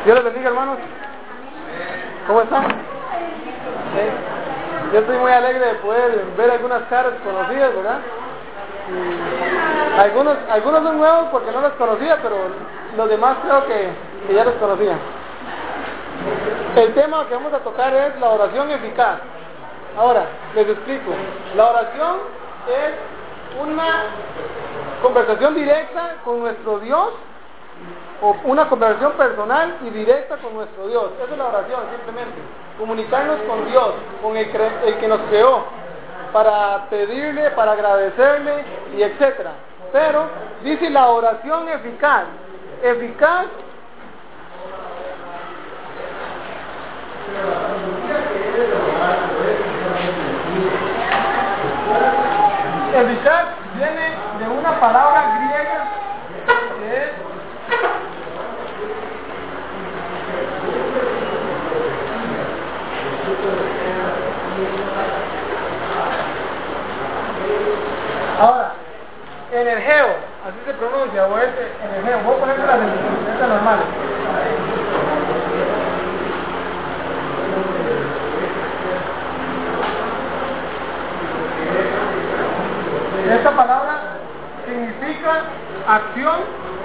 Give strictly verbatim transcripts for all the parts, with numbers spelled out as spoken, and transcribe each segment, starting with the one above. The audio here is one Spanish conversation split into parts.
Dios les bendiga, hermanos. ¿Cómo están? Sí. Yo estoy muy alegre de poder ver algunas caras conocidas, ¿verdad? Y algunos, algunos son nuevos porque no los conocía, pero los demás creo que, que ya los conocía. El tema que vamos a tocar es la oración eficaz. Ahora, les explico. La oración es una conversación directa con nuestro Dios, o una conversación personal y directa con nuestro Dios. Esa es la oración, simplemente. Comunicarnos con Dios, con el, el que nos creó, para pedirle, para agradecerle, y etcétera. Pero, dice la oración eficaz. Eficaz Eficaz viene de una palabra griega que es ahora, energeo, así se pronuncia, o es energeo. Voy a ponerse las definiciones normales. Esta palabra significa acción,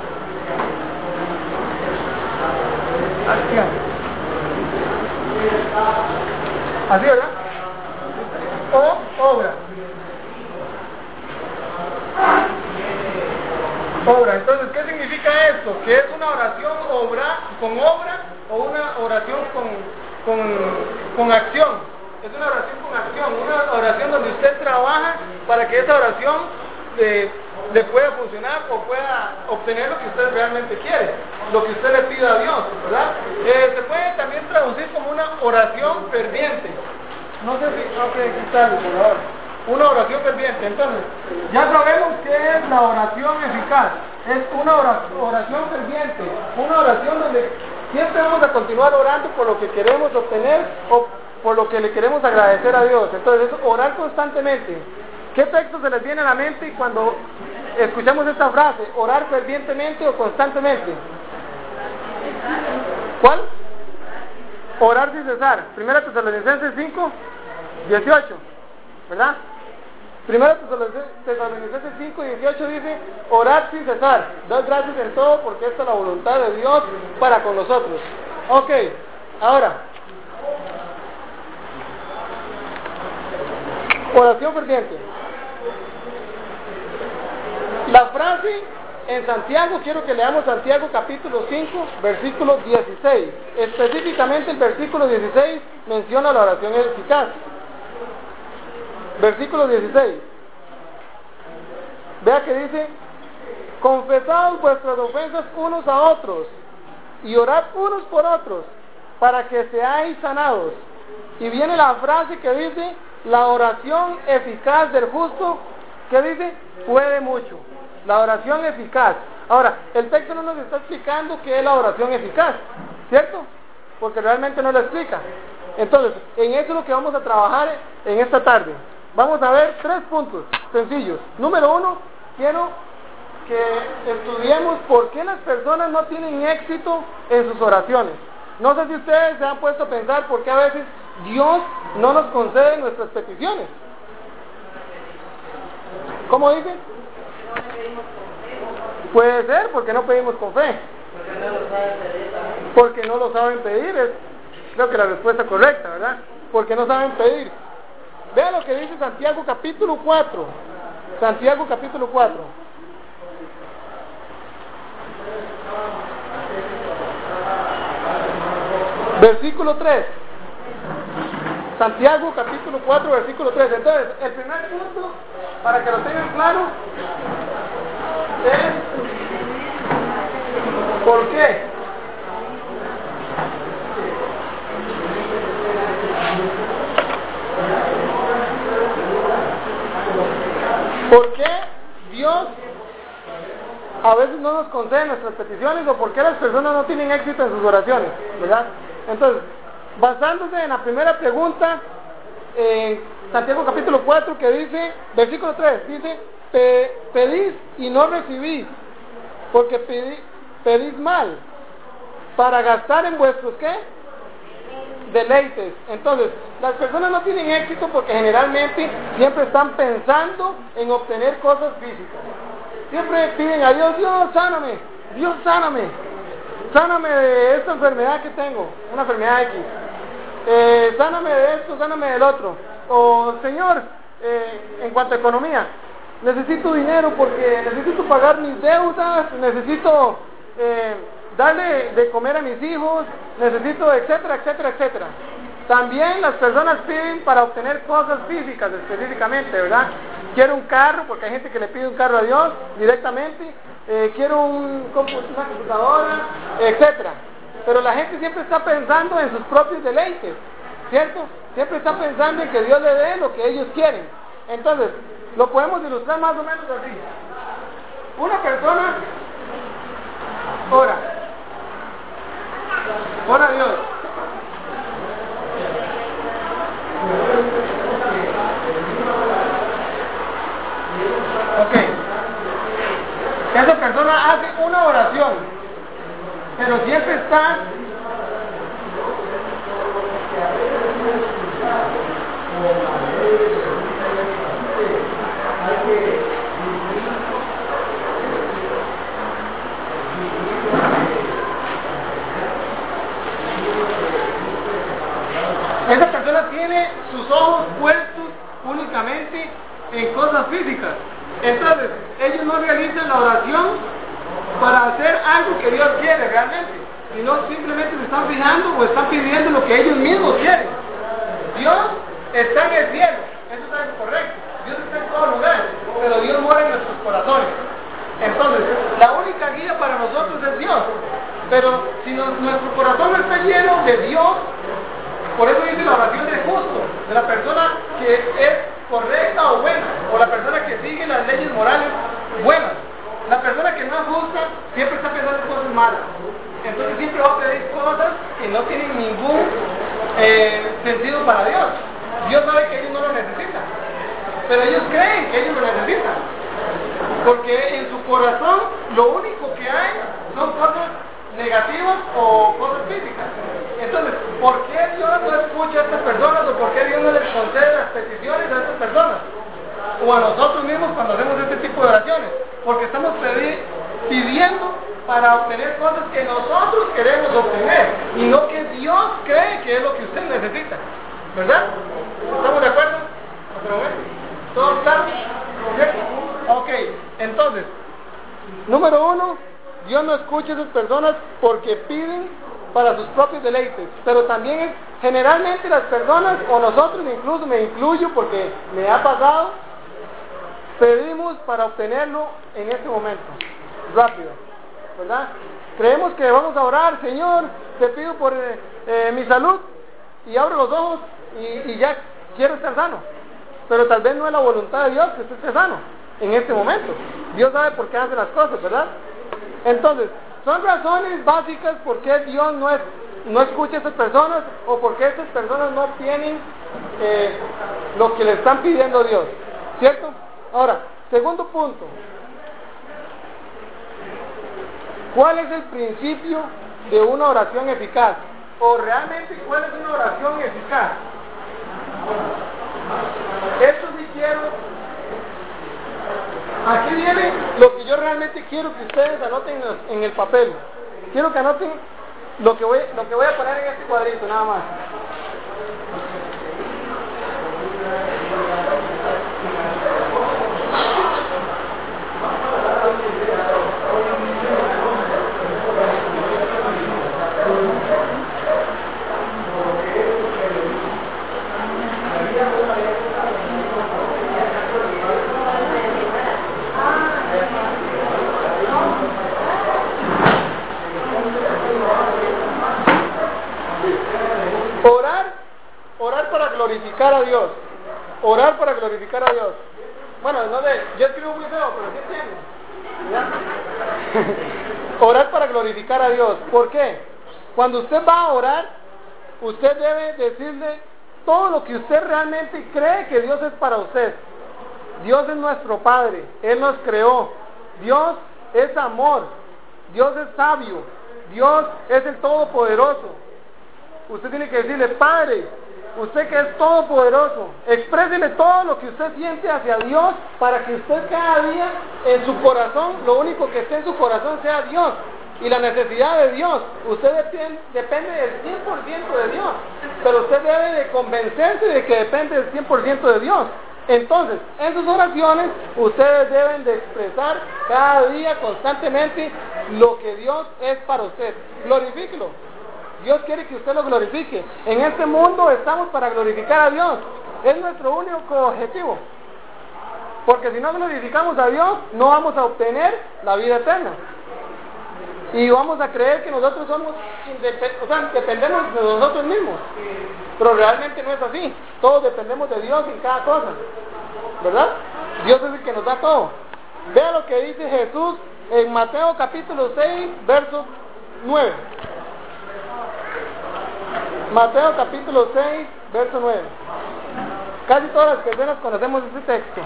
acción, así, ¿verdad? O obra, obra. Entonces, ¿qué significa esto? Que es una oración obra, con obra, o una oración con, con, con acción. Es una oración con acción, una oración donde usted trabaja para que esa oración le, le pueda funcionar o pueda obtener lo que usted realmente quiere, lo que usted le pida a Dios, ¿verdad? Eh, se puede también traducir como una oración ferviente. No sé si, no sé qué tal, por favor. Una oración ferviente. Entonces, ya sabemos qué es la oración eficaz. Es una oración ferviente, una oración donde siempre vamos a continuar orando por lo que queremos obtener o por lo que le queremos agradecer a Dios. Entonces, es orar constantemente. ¿Qué texto se les viene a la mente cuando escuchamos esta frase? ¿Orar fervientemente o constantemente? ¿Cuál? Orar sin cesar. Primera Tesalonicenses cinco, dieciocho, ¿verdad? Primera Tesalonicenses cinco, dieciocho dice: orar sin cesar, dar gracias en todo, porque esta es la voluntad de Dios para con nosotros. Ok, ahora, oración ferviente. La frase en Santiago, quiero que leamos Santiago capítulo cinco, versículo dieciséis. Específicamente el versículo dieciséis menciona la oración eficaz. Versículo dieciséis. Vea que dice: confesad vuestras ofensas unos a otros y orad unos por otros para que seáis sanados. Y viene la frase que dice: la oración eficaz del justo, ¿qué dice? Puede mucho. La oración eficaz. Ahora, el texto no nos está explicando qué es la oración eficaz, ¿cierto? Porque realmente no lo explica. Entonces, en eso es lo que vamos a trabajar en esta tarde. Vamos a ver tres puntos sencillos. Número uno, quiero que estudiemos por qué las personas no tienen éxito en sus oraciones. No sé si ustedes se han puesto a pensar por qué a veces Dios no nos concede nuestras peticiones. ¿Cómo dice? Puede ser porque no pedimos con fe. Porque no lo saben pedir, es creo que la respuesta correcta, ¿verdad? Porque no saben pedir. Vean lo que dice Santiago capítulo cuatro. Santiago capítulo cuatro. Versículo tres. Santiago capítulo cuatro, versículo tres. Entonces, el primer punto, para que lo tengan claro, es ¿por qué? ¿Por qué Dios a veces no nos concede nuestras peticiones, o por qué las personas no tienen éxito en sus oraciones, ¿verdad? Entonces, basándose en la primera pregunta, en Santiago capítulo cuatro, que dice, versículo tres, dice: pedís y no recibís, porque pedí, pedís mal, para gastar en vuestros, ¿qué? Deleites. Entonces, las personas no tienen éxito porque generalmente siempre están pensando en obtener cosas físicas. Siempre piden a Dios, Dios, sáname, Dios, sáname, sáname de esta enfermedad que tengo, una enfermedad X, eh, sáname de esto, sáname del otro. O, Señor, eh, en cuanto a economía, necesito dinero porque necesito pagar mis deudas, necesito eh, darle de comer a mis hijos, necesito, etcétera, etcétera, etcétera. También las personas piden para obtener cosas físicas específicamente, ¿verdad? Quiero un carro, porque hay gente que le pide un carro a Dios directamente, eh, quiero un, una computadora, etcétera. Pero la gente siempre está pensando en sus propios deleites, ¿cierto? Siempre está pensando en que Dios le dé lo que ellos quieren. Entonces, lo podemos ilustrar más o menos así. Una persona ora, ora a Dios. Ok. Esa persona hace una oración, pero siempre está esa persona tiene sus ojos puestos únicamente en cosas físicas. Entonces, ellos no realizan la oración para hacer algo que Dios quiere realmente, sino simplemente se están fijando o están pidiendo lo que ellos mismos quieren. Dios está en el cielo, eso es algo correcto. Dios está en todo lugar, pero Dios mora en nuestros corazones. Entonces, la única guía para nosotros es Dios. Pero si no, nuestro corazón no está lleno de Dios, por eso dice la oración del justo, de la persona que es correcta o buena, o la persona que sigue las leyes morales buenas. La persona que no es justa siempre está pensando en cosas malas. Entonces siempre va a pedir cosas que no tienen ningún eh, sentido para Dios. Dios sabe que ellos no lo necesitan, pero ellos creen que ellos lo necesitan, porque en su corazón lo único que hay son cosas negativas o cosas físicas. Entonces, ¿por qué Dios no escucha a estas personas o por qué Dios no les concede las peticiones a estas personas? O a nosotros mismos cuando hacemos este tipo de oraciones, porque estamos pidiendo para obtener cosas que nosotros queremos obtener y no que Dios cree que es lo que usted necesita, ¿verdad? ¿Estamos de acuerdo? ¿Todos están? ¿Cierto? Ok, entonces, número uno, Dios no escucha a esas personas porque piden para sus propios deleites, pero también es generalmente las personas, o nosotros incluso, me incluyo porque me ha pasado, pedimos para obtenerlo en este momento, rápido, ¿verdad? Creemos que vamos a orar, Señor, te pido por eh, eh, mi salud, y abro los ojos y, y ya quiero estar sano, pero tal vez no es la voluntad de Dios que usted esté sano en este momento. Dios sabe por qué hace las cosas, ¿verdad? Entonces, son razones básicas por qué Dios no, es, no escucha a estas personas o por qué estas personas no tienen eh, lo que le están pidiendo a Dios, ¿cierto? Ahora, segundo punto, ¿cuál es el principio de una oración eficaz? O realmente, ¿cuál es una oración eficaz? Esto sí quiero. Aquí viene lo que yo realmente quiero que ustedes anoten en el papel. Quiero que anoten lo que voy, lo que voy a poner en este cuadrito, nada más. Glorificar a Dios, orar para glorificar a Dios. Bueno, no sé, yo escribo muy feo, pero ¿sí entienden? Orar para glorificar a Dios. ¿Por qué? Cuando usted va a orar, usted debe decirle todo lo que usted realmente cree que Dios es para usted. Dios es nuestro Padre, Él nos creó, Dios es amor, Dios es sabio, Dios es el Todopoderoso. Usted tiene que decirle: Padre, usted que es todopoderoso, exprésele todo lo que usted siente hacia Dios, para que usted cada día en su corazón, lo único que esté en su corazón sea Dios y la necesidad de Dios. Usted depende, depende del cien por ciento de Dios, pero usted debe de convencerse de que depende del cien por ciento de Dios. Entonces, en sus oraciones, ustedes deben de expresar cada día constantemente lo que Dios es para usted. Glorifíquelo. Dios quiere que usted lo glorifique. En este mundo estamos para glorificar a Dios. Es nuestro único objetivo. Porque si no glorificamos a Dios, no vamos a obtener la vida eterna. Y vamos a creer que nosotros somos, o sea, dependemos de nosotros mismos. Pero realmente no es así. Todos dependemos de Dios en cada cosa, ¿verdad? Dios es el que nos da todo. Vea lo que dice Jesús en Mateo capítulo seis, verso nueve. Mateo capítulo seis, verso nueve. Casi todas las personas conocemos este texto.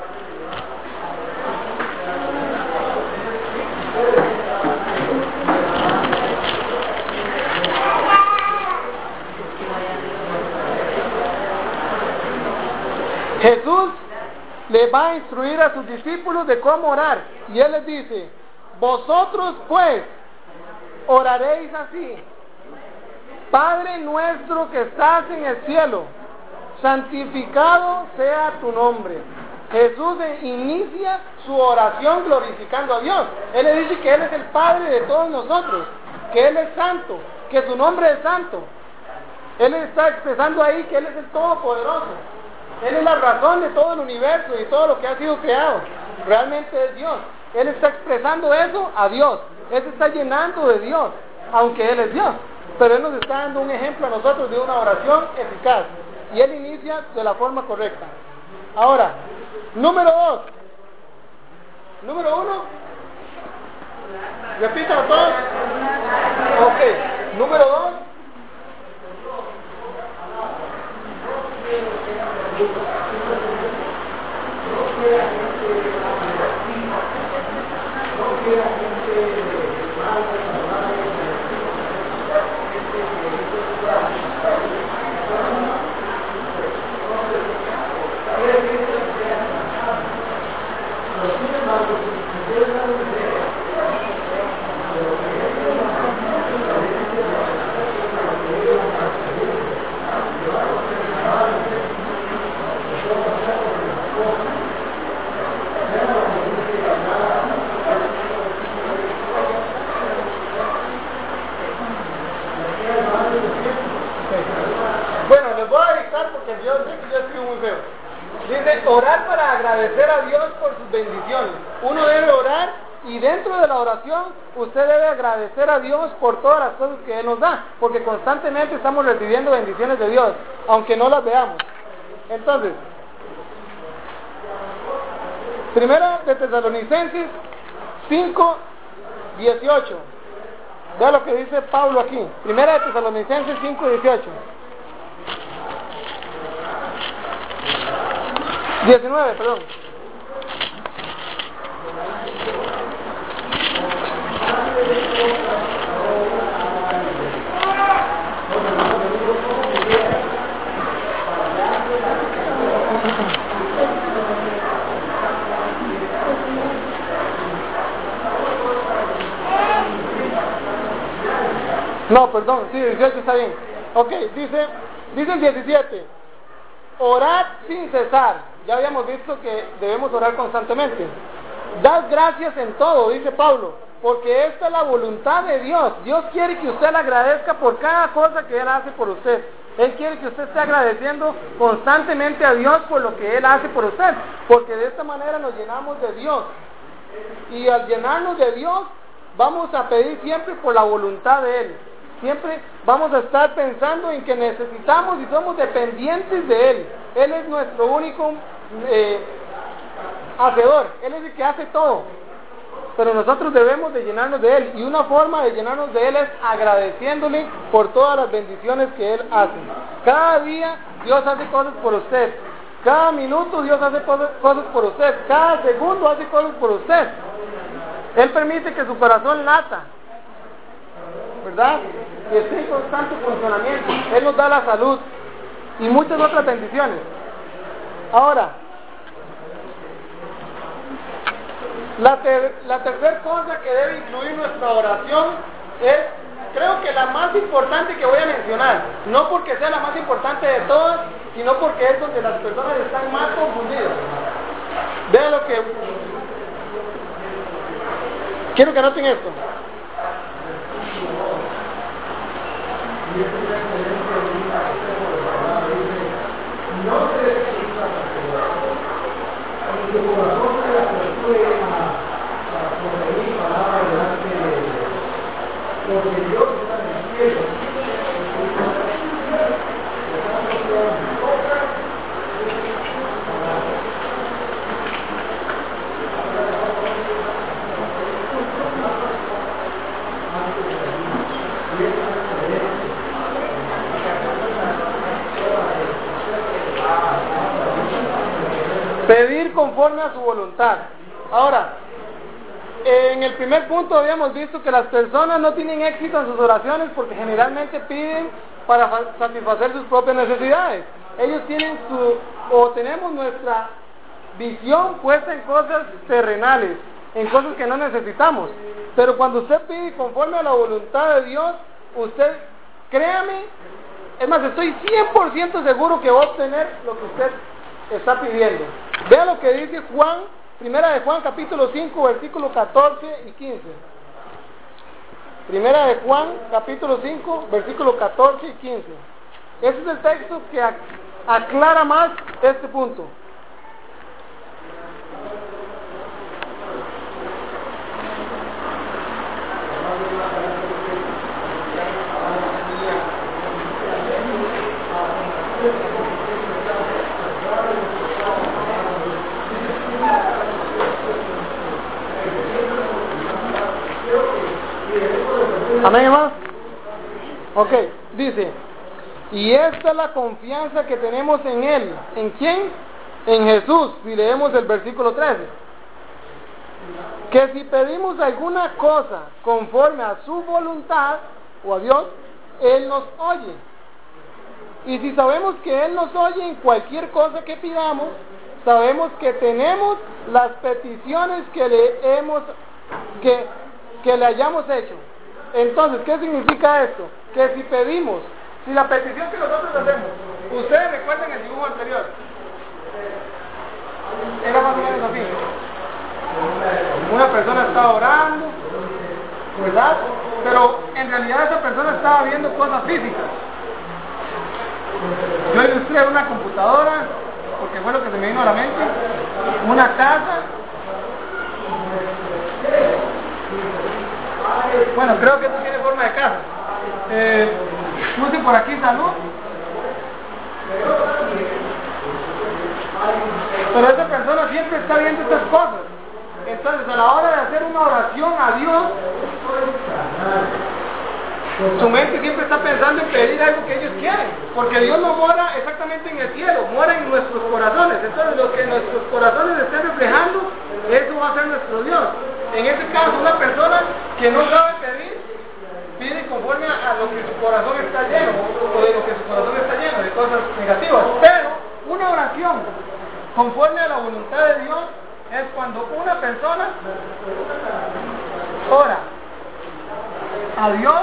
Jesús le va a instruir a sus discípulos de cómo orar, y Él les dice: vosotros pues oraréis así: Padre nuestro que estás en el cielo, santificado sea tu nombre. Jesús inicia su oración glorificando a Dios. Él le dice que Él es el Padre de todos nosotros, que Él es santo, que su nombre es santo. Él está expresando ahí que Él es el Todopoderoso. Él es la razón de todo el universo y todo lo que ha sido creado. Realmente es Dios. Él está expresando eso a Dios. Él se está llenando de Dios, aunque Él es Dios. Pero Él nos está dando un ejemplo a nosotros de una oración eficaz. Y Él inicia de la forma correcta. Ahora, número dos. Número uno. Repítalo todos. Ok. Número dos. Orar para agradecer a Dios por sus bendiciones. Uno debe orar, y dentro de la oración usted debe agradecer a Dios por todas las cosas que Él nos da, porque constantemente estamos recibiendo bendiciones de Dios, aunque no las veamos. Entonces, primera de Tesalonicenses cinco, dieciocho. Vea lo que dice Pablo aquí. Primera de Tesalonicenses cinco, dieciocho. diecinueve, perdón. No, perdón, sí, dieciocho está bien. Ok, dice, dice el diecisiete. Orad sin cesar. Ya habíamos visto que debemos orar constantemente. Dad gracias en todo, dice Pablo, porque esta es la voluntad de Dios. Dios quiere que usted le agradezca por cada cosa que Él hace por usted. Él quiere que usted esté agradeciendo constantemente a Dios por lo que Él hace por usted, porque de esta manera nos llenamos de Dios. Y al llenarnos de Dios, vamos a pedir siempre por la voluntad de Él. Siempre vamos a estar pensando en que necesitamos y somos dependientes de Él. Él es nuestro único eh, hacedor. Él es el que hace todo. Pero nosotros debemos de llenarnos de Él. Y una forma de llenarnos de Él es agradeciéndole por todas las bendiciones que Él hace. Cada día Dios hace cosas por usted. Cada minuto Dios hace cosas por usted. Cada segundo hace cosas por usted. Él permite que su corazón lata. ¿verdad? Y esté en constante funcionamiento. Él nos da la salud y muchas otras bendiciones. Ahora, la, ter la tercera cosa que debe incluir nuestra oración es, creo que la más importante que voy a mencionar, no porque sea la más importante de todas, sino porque es donde las personas están más confundidas. Vean lo que... Quiero que noten esto. Pedir conforme a su voluntad. Ahora, en el primer punto habíamos visto que las personas no tienen éxito en sus oraciones porque generalmente piden para satisfacer sus propias necesidades. Ellos tienen su, o tenemos nuestra visión puesta en cosas terrenales, en cosas que no necesitamos. Pero cuando usted pide conforme a la voluntad de Dios, usted, créame, es más, estoy cien por ciento seguro que va a obtener lo que usted está pidiendo. Vea lo que dice Juan, primera de Juan capítulo cinco, versículos catorce y quince. Primera de Juan capítulo cinco, versículos catorce y quince. Ese es el texto que ac aclara más este punto. Amén, hermanos. Ok, dice, y esta es la confianza que tenemos en Él. ¿En quién? En Jesús. Si leemos el versículo trece, que si pedimos alguna cosa conforme a su voluntad o a Dios, Él nos oye. Y si sabemos que Él nos oye en cualquier cosa que pidamos, sabemos que tenemos las peticiones que le hemos que, que le hayamos hecho. Entonces, ¿qué significa esto? Que si pedimos, si la petición que nosotros hacemos, ustedes recuerdan el dibujo anterior, era más o menos así. Una persona estaba orando, ¿verdad? Pero en realidad esa persona estaba viendo cosas físicas. Yo ilustré una computadora, porque fue lo que se me vino a la mente, una casa. Bueno, creo que esto tiene forma de casa. Eh, puse por aquí salud. Pero esa persona siempre está viendo estas cosas. Entonces, a la hora de hacer una oración a Dios, su mente siempre está pensando en pedir algo que ellos quieren, porque Dios no mora exactamente en el cielo, mora en nuestros corazones. Entonces, lo que nuestros corazones estén reflejando, eso va a ser nuestro Dios. En este caso, una persona que no sabe pedir, pide conforme a, a lo que su corazón está lleno, o de lo que su corazón está lleno, de cosas negativas. Pero una oración conforme a la voluntad de Dios es cuando una persona ora a Dios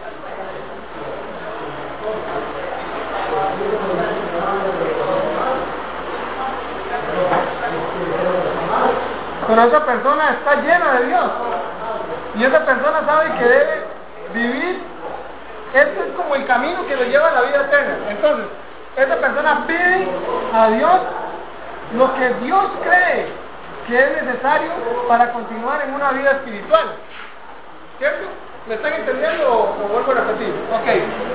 pero esa persona está llena de Dios y esa persona sabe que debe vivir. Este es como el camino que lo lleva a la vida eterna. Entonces, esa persona pide a Dios lo que Dios cree que es necesario para continuar en una vida espiritual. ¿Cierto? ¿Me están entendiendo o, o vuelvo a repetir? Ok.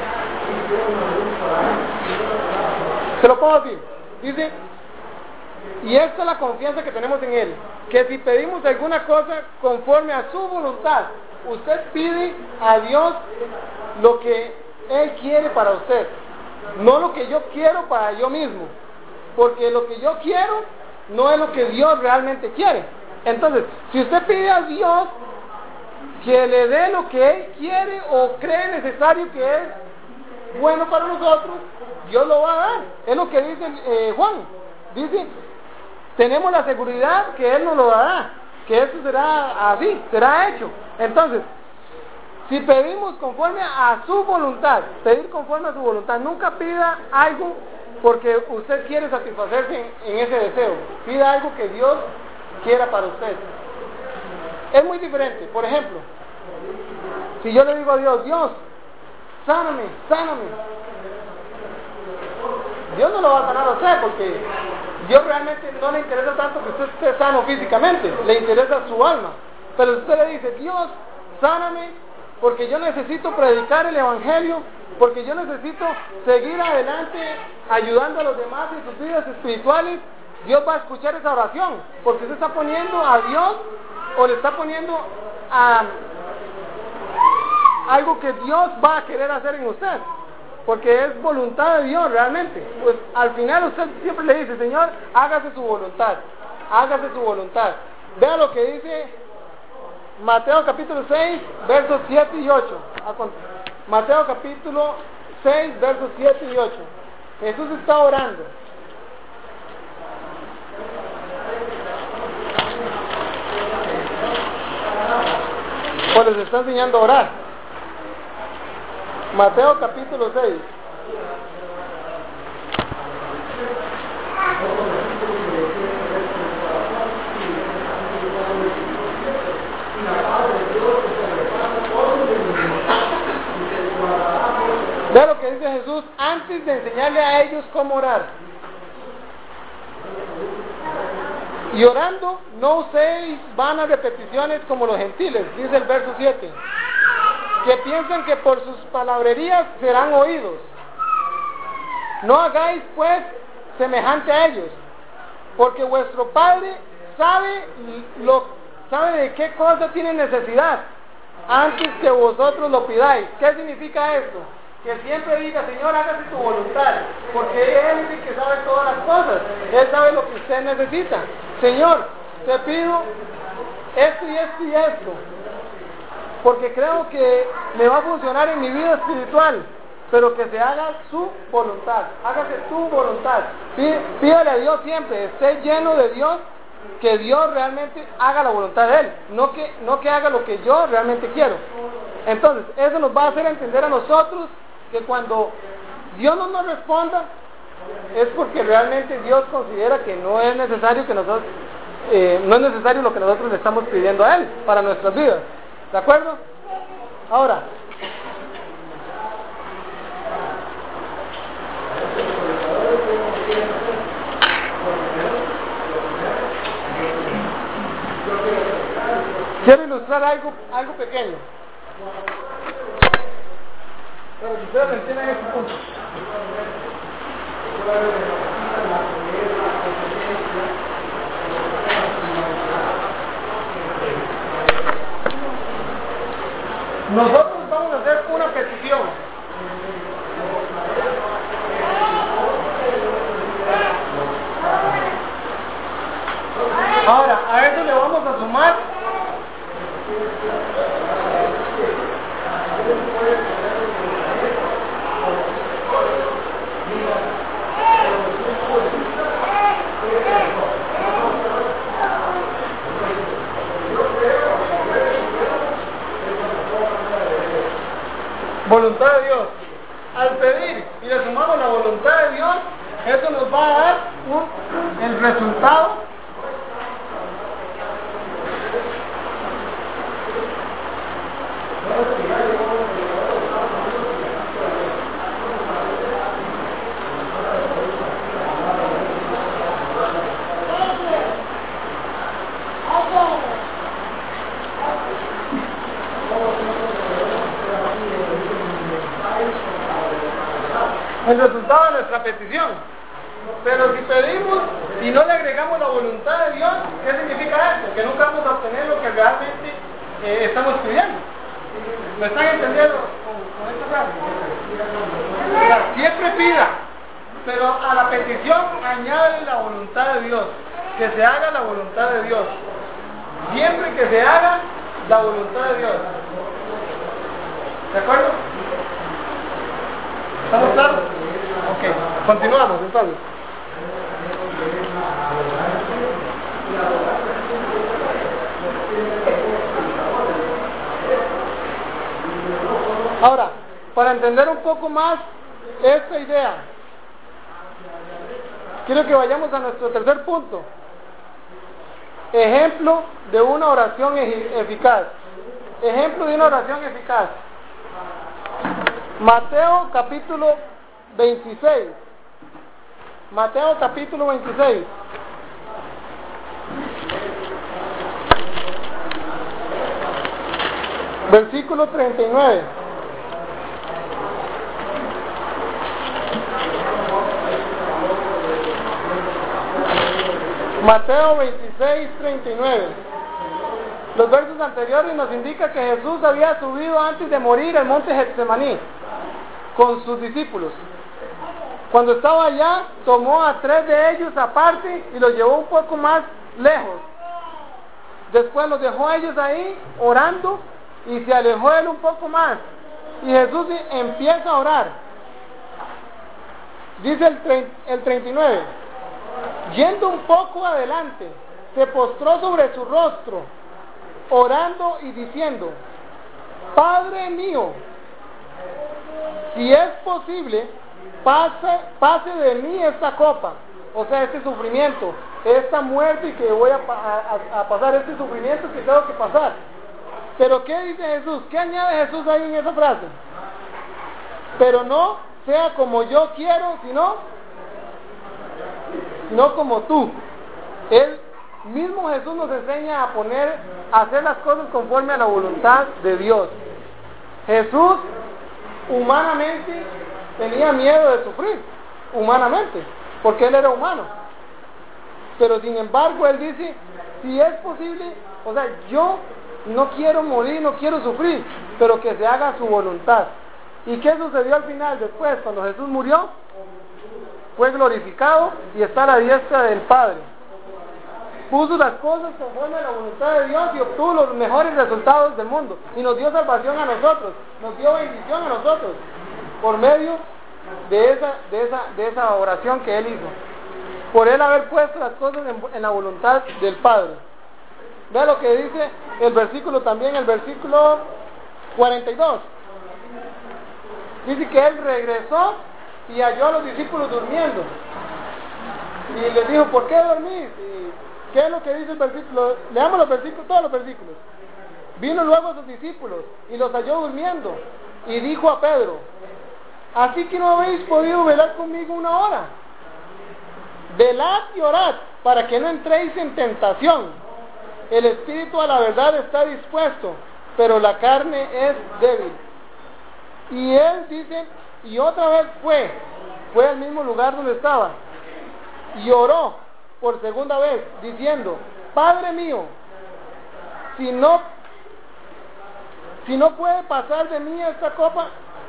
Se lo pongo así. Dice, y esta es la confianza que tenemos en Él, que si pedimos alguna cosa conforme a su voluntad, usted pide a Dios lo que Él quiere para usted, no lo que yo quiero para yo mismo, porque lo que yo quiero no es lo que Dios realmente quiere. Entonces, si usted pide a Dios que le dé lo que Él quiere o cree necesario que es bueno para nosotros, Dios lo va a dar. Es lo que dice eh, Juan. Dice, tenemos la seguridad que Él nos lo dará, que eso será así, será hecho. Entonces, si pedimos conforme a su voluntad, pedir conforme a su voluntad, nunca pida algo porque usted quiere satisfacerse en, en ese deseo. Pida algo que Dios quiera para usted. Es muy diferente. Por ejemplo, si yo le digo a Dios, Dios, sáname, sáname. Dios no lo va a sanar a usted porque Dios realmente no le interesa tanto que usted esté sano físicamente, le interesa su alma. Pero usted le dice, Dios, sáname porque yo necesito predicar el evangelio, porque yo necesito seguir adelante ayudando a los demás en sus vidas espirituales, Dios va a escuchar esa oración, porque usted está poniendo a Dios o le está poniendo a algo que Dios va a querer hacer en usted, porque es voluntad de Dios realmente. Pues al final usted siempre le dice, Señor, hágase su voluntad, hágase su voluntad. Vea lo que dice Mateo capítulo seis, versos siete y ocho. Mateo capítulo seis, versos siete y ocho. Jesús está orando. O les está enseñando a orar. Mateo capítulo seis. Vea lo que dice Jesús antes de enseñarle a ellos cómo orar. Y orando, no uséis vanas repeticiones como los gentiles, dice el verso siete, que piensan que por sus palabrerías serán oídos. No hagáis pues semejante a ellos, porque vuestro Padre sabe, lo, sabe de qué cosa tiene necesidad antes que vosotros lo pidáis. ¿Qué significa esto? Que siempre diga, Señor, hágase tu voluntad, porque Él es el que sabe todas las cosas. Él sabe lo que usted necesita. Señor, te pido esto y esto y esto, porque creo que me va a funcionar en mi vida espiritual, pero que se haga su voluntad. Hágase tu voluntad. Pídale a Dios siempre, esté lleno de Dios, que Dios realmente haga la voluntad de Él, no que, no que haga lo que yo realmente quiero. Entonces, eso nos va a hacer entender a nosotros que cuando Dios no nos responda, es porque realmente Dios considera que no es necesario que nosotros, eh, no es necesario lo que nosotros le estamos pidiendo a Él para nuestras vidas. ¿De acuerdo? Ahora, quiero ilustrar algo, algo pequeño. Pero si ustedes entienden ese punto. Nosotros vamos a hacer una petición. Ahora, a eso le vamos a sumar voluntad de Dios. Al pedir y le sumamos la voluntad de Dios, eso nos va a dar un, el resultado el resultado de nuestra petición. Pero si pedimos y no le agregamos la voluntad de Dios, ¿qué significa esto? Que nunca vamos a obtener lo que realmente eh, estamos pidiendo. ¿Me están entendiendo con, con esta frase? O sea, siempre pida, pero a la petición añade la voluntad de Dios, que se haga la voluntad de Dios. Siempre que se haga, la voluntad de Dios. ¿De acuerdo? ¿Estamos claros? Ok, continuamos entonces. Ahora, para entender un poco más esta idea, quiero que vayamos a nuestro tercer punto. Ejemplo de una oración eficaz. Ejemplo de una oración eficaz. Mateo capítulo veintiséis. Mateo capítulo veintiséis. Versículo treinta y nueve. Mateo veintiséis, treinta y nueve. Los versos anteriores nos indican que Jesús había subido antes de morir al monte Getsemaní con sus discípulos. Cuando estaba allá, tomó a tres de ellos aparte y los llevó un poco más lejos. Después los dejó a ellos ahí orando y se alejó él un poco más. Y Jesús empieza a orar. Dice el, el treinta y nueve. Yendo un poco adelante, se postró sobre su rostro, orando y diciendo: Padre mío, si es posible, pase, pase de mí esta copa, o sea, este sufrimiento, esta muerte y que voy a, a, a pasar, este sufrimiento que tengo que pasar. Pero ¿qué dice Jesús? ¿Qué añade Jesús ahí en esa frase? Pero no sea como yo quiero, sino no como tú. Él mismo Jesús nos enseña a poner, a hacer las cosas conforme a la voluntad de Dios. Jesús humanamente tenía miedo de sufrir, humanamente, porque él era humano. Pero sin embargo él dice, si es posible, o sea, yo no quiero morir, no quiero sufrir, pero que se haga su voluntad. ¿Y qué sucedió al final? Después, cuando Jesús murió, fue glorificado y está a la diestra del Padre. Puso las cosas conforme a la voluntad de Dios y obtuvo los mejores resultados del mundo. Y nos dio salvación a nosotros, nos dio bendición a nosotros, por medio de esa, de esa, de esa oración que Él hizo. Por Él haber puesto las cosas en, en la voluntad del Padre. Vea lo que dice el versículo también, el versículo cuarenta y dos. Dice que Él regresó y halló a los discípulos durmiendo. Y les dijo, ¿por qué dormís? Y ¿qué es lo que dice el versículo? Leamos los versículos, todos los versículos. Vino luego a sus discípulos y los halló durmiendo. Y dijo a Pedro, ¿así que no habéis podido velar conmigo una hora? Velad y orad, para que no entréis en tentación. El espíritu a la verdad está dispuesto, pero la carne es débil. Y él dice, y otra vez fue, fue al mismo lugar donde estaba, y oró por segunda vez, diciendo, Padre mío, si no, si no puede pasar de mí esta copa,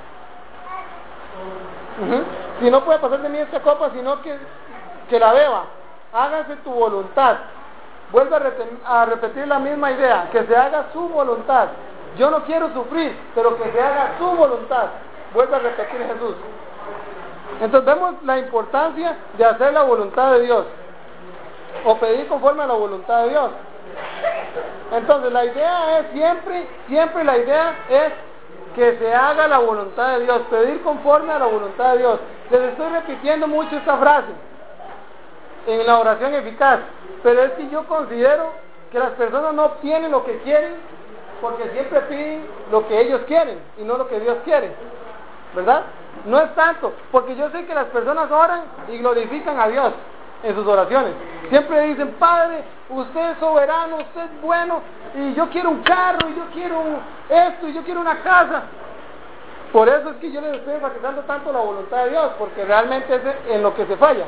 uh-huh, si no puede pasar de mí esta copa, sino que, que la beba, hágase tu voluntad. Vuelve a, reten- a repetir la misma idea, que se haga su voluntad. Yo no quiero sufrir, pero que se haga su voluntad. Vuelve a repetir Jesús. Entonces vemos la importancia de hacer la voluntad de Dios, o pedir conforme a la voluntad de Dios. Entonces la idea es siempre, siempre la idea es que se haga la voluntad de Dios, pedir conforme a la voluntad de Dios. Les estoy repitiendo mucho esta frase en la oración eficaz, pero es que yo considero que las personas no obtienen lo que quieren porque siempre piden lo que ellos quieren y no lo que Dios quiere, ¿verdad? No es tanto, porque yo sé que las personas oran y glorifican a Dios en sus oraciones. Siempre dicen, Padre, usted es soberano, usted es bueno, y yo quiero un carro, y yo quiero esto, y yo quiero una casa. Por eso es que yo les estoy enfatizando tanto la voluntad de Dios, porque realmente es en lo que se falla.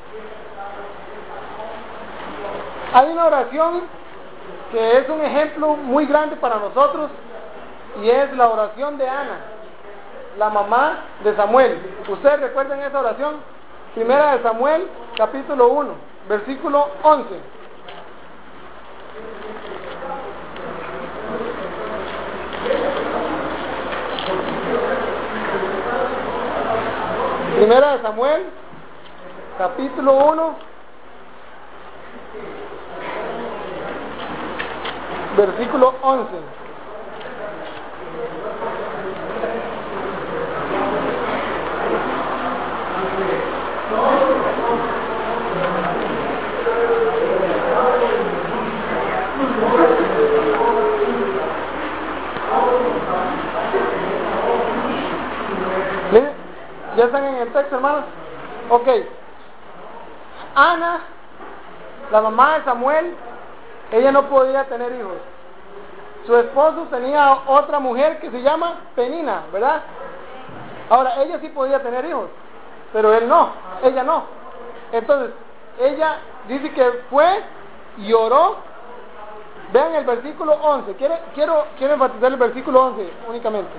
Hay una oración que es un ejemplo muy grande para nosotros, y es la oración de Ana, la mamá de Samuel. ¿Ustedes recuerdan esa oración? Primera de Samuel, capítulo uno, versículo once. Primera de Samuel, capítulo uno, versículo once. ¿Ya están en el texto, hermanos? Ok. Ana, la mamá de Samuel, ella no podía tener hijos. Su esposo tenía otra mujer que se llama Penina, ¿verdad? Ahora, ella sí podía tener hijos, pero él no, ella no. Entonces, ella dice que fue y oró. Vean el versículo once. Quiero, quiero, quiero enfatizar el versículo once únicamente.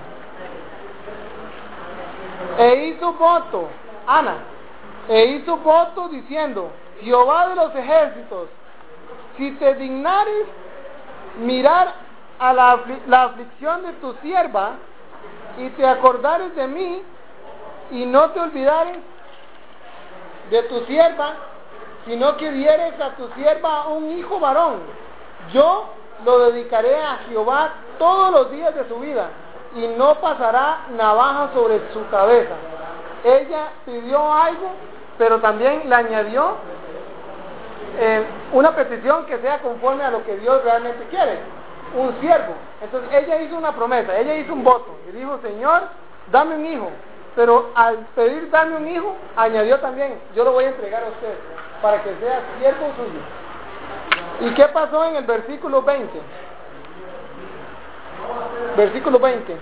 E hizo voto, Ana, e hizo voto diciendo: Jehová de los ejércitos, si te dignares mirar a la, afli- la aflicción de tu sierva, y te acordares de mí, y no te olvidares de tu sierva, sino que dieres a tu sierva un hijo varón, yo lo dedicaré a Jehová todos los días de su vida, y no pasará navaja sobre su cabeza. Ella pidió algo, pero también le añadió eh, una petición que sea conforme a lo que Dios realmente quiere, un siervo. Entonces ella hizo una promesa, ella hizo un voto y dijo: Señor, dame un hijo. Pero al pedir dame un hijo, añadió también: yo lo voy a entregar a usted para que sea siervo suyo. ¿Y qué pasó en el versículo veinte? Versículo veinte.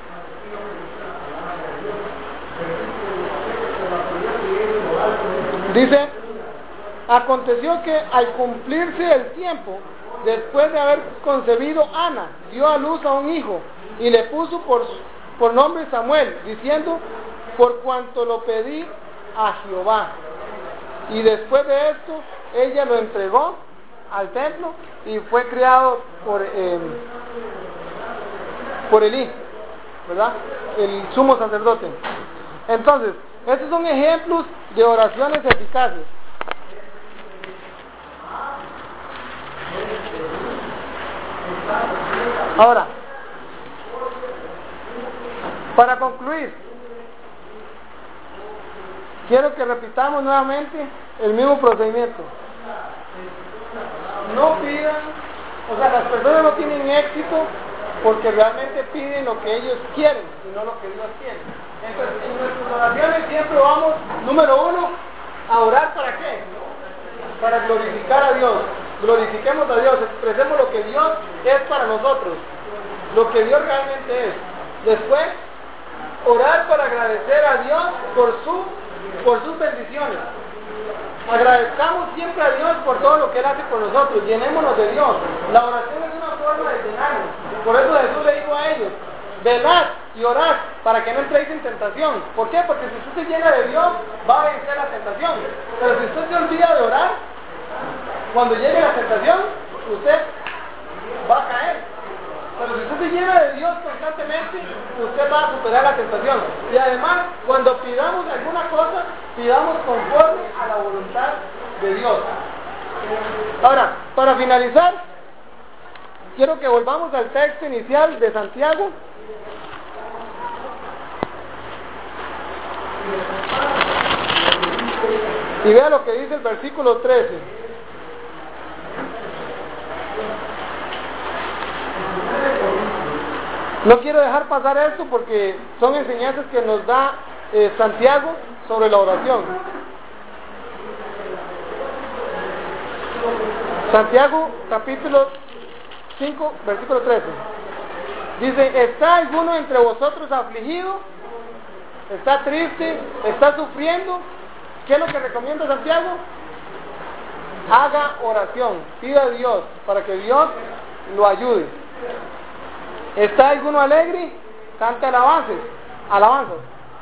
Dice: aconteció que al cumplirse el tiempo, después de haber concebido Ana, dio a luz a un hijo y le puso por, por nombre Samuel, diciendo: por cuanto lo pedí a Jehová. Y después de esto, ella lo entregó al templo y fue criado por eh, por Elí, ¿verdad? El sumo sacerdote. Entonces, estos son ejemplos de oraciones eficaces. Ahora, para concluir, quiero que repitamos nuevamente el mismo procedimiento. No pidan, o sea, las personas no tienen éxito porque realmente piden lo que ellos quieren y no lo que Dios quiere. Entonces, en nuestras oraciones siempre vamos, número uno, a orar para qué? Para glorificar a Dios. Glorifiquemos a Dios, expresemos lo que Dios es para nosotros, lo que Dios realmente es. Después, orar para agradecer a Dios por su, por sus bendiciones. Agradezcamos siempre a Dios por todo lo que Él hace por nosotros. Llenémonos de Dios. La oración es una forma de llenarnos. Por eso Jesús le dijo a ellos: velad y orad para que no entréis en tentación. ¿Por qué? Porque si usted se llena de Dios, va a vencer la tentación. Pero si usted se olvida de orar, cuando llegue la tentación, usted va a caer. Pero si usted se llena de Dios constantemente, usted va a superar la tentación. Y además, cuando pidamos alguna cosa, pidamos conforme a la voluntad de Dios. Ahora, para finalizar, quiero que volvamos al texto inicial de Santiago. Y vea lo que dice el versículo trece. No quiero dejar pasar esto porque son enseñanzas que nos da eh, Santiago sobre la oración. Santiago capítulo cinco, versículo trece. Dice: ¿está alguno entre vosotros afligido? ¿Está triste? ¿Está sufriendo? ¿Qué es lo que recomienda Santiago? Haga oración, pida a Dios para que Dios lo ayude. ¿Está alguno alegre? Cante alabanzas, alabanzas.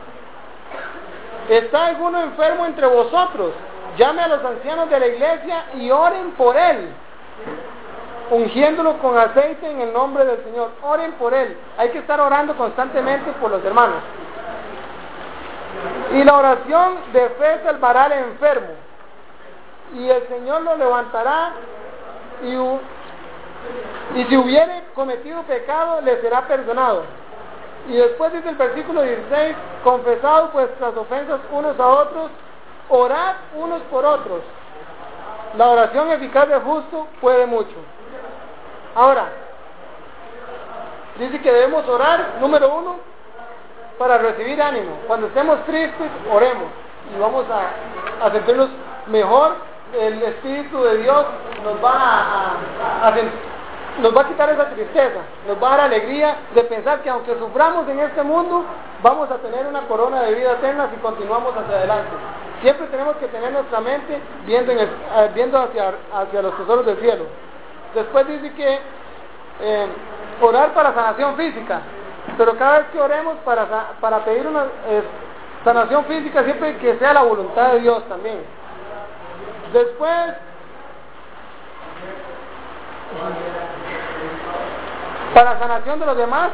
¿Está alguno enfermo entre vosotros? Llame a los ancianos de la iglesia y oren por él, ungiéndolo con aceite en el nombre del Señor. Oren por él. Hay que estar orando constantemente por los hermanos. Y la oración de fe salvará al enfermo, y el Señor lo levantará, y, y si hubiere cometido pecado, le será perdonado. Y después dice el versículo dieciséis, confesad vuestras ofensas unos a otros, orad unos por otros. La oración eficaz del justo puede mucho. Ahora, dice que debemos orar, número uno, para recibir ánimo. Cuando estemos tristes, oremos y vamos a, a sentirnos mejor. El Espíritu de Dios nos va a, a, a nos va a quitar esa tristeza, nos va a dar alegría de pensar que aunque suframos en este mundo, vamos a tener una corona de vida eterna si continuamos hacia adelante. Siempre tenemos que tener nuestra mente viendo, en el, viendo hacia, hacia los tesoros del cielo. Después dice que eh, orar para sanación física, pero cada vez que oremos para, para pedir una eh, sanación física, siempre que sea la voluntad de Dios también. Después, para sanación de los demás.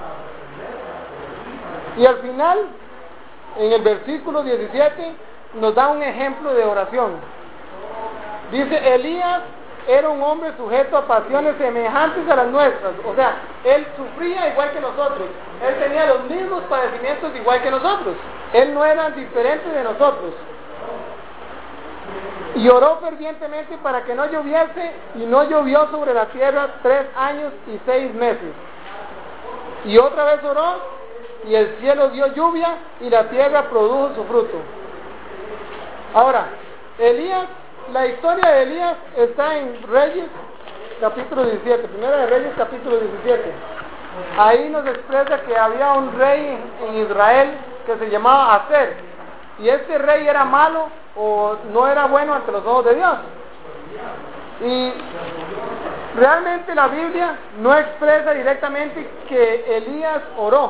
Y al final, en el versículo diecisiete, nos da un ejemplo de oración. Dice, Elías era un hombre sujeto a pasiones semejantes a las nuestras. O sea, él sufría igual que nosotros. Él tenía los mismos padecimientos igual que nosotros. Él no era diferente de nosotros. Y oró fervientemente para que no lloviese, y no llovió sobre la tierra tres años y seis meses. Y otra vez oró, y el cielo dio lluvia, y la tierra produjo su fruto. Ahora, Elías, la historia de Elías está en Reyes capítulo diecisiete, Primera de Reyes capítulo diecisiete. Ahí nos expresa que había un rey en Israel que se llamaba Aser, y este rey era malo o no era bueno ante los ojos de Dios. Y realmente la Biblia no expresa directamente que Elías oró.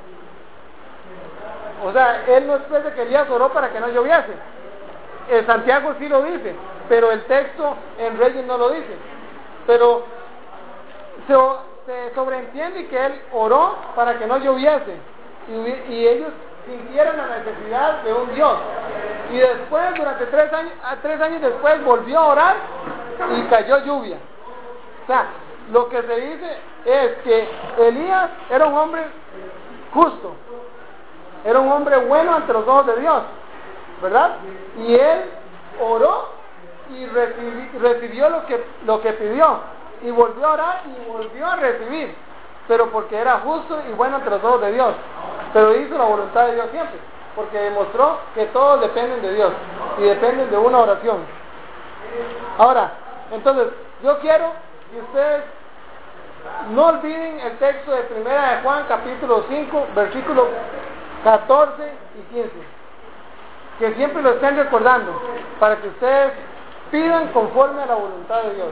O sea, él no expresa que Elías oró para que no lloviese. El Santiago sí lo dice, pero el texto en Reyes no lo dice. Pero se, se sobreentiende que él oró para que no lloviese, y, y ellos sintieron la necesidad de un Dios. Y después, durante tres años, tres años después, volvió a orar y cayó lluvia. O sea, lo que se dice es que Elías era un hombre justo, era un hombre bueno ante los ojos de Dios, ¿verdad? Y él oró y recibi, recibió lo que, lo que pidió, y volvió a orar y volvió a recibir, pero porque era justo y bueno ante los ojos de Dios. Pero hizo la voluntad de Dios siempre, porque demostró que todos dependen de Dios y dependen de una oración. Ahora, entonces, yo quiero que ustedes no olviden el texto de Primera de Juan capítulo cinco, versículos catorce y quince, que siempre lo estén recordando, para que ustedes pidan conforme a la voluntad de Dios.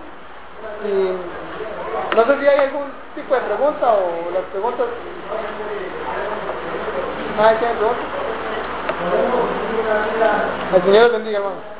Y no sé si hay algún tipo de pregunta o las preguntas. ¿Nadie tiene preguntas? El Señor les bendiga, hermano.